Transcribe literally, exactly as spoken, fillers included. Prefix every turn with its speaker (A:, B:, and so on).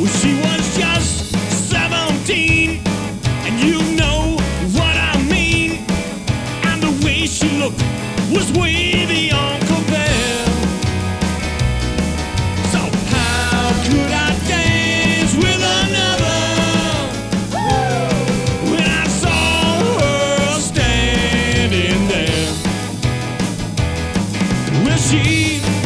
A: She was just seventeen, and you know what I mean. And the way she looked was way beyond compare. So how could I dance with another when I saw her standing there? Well, she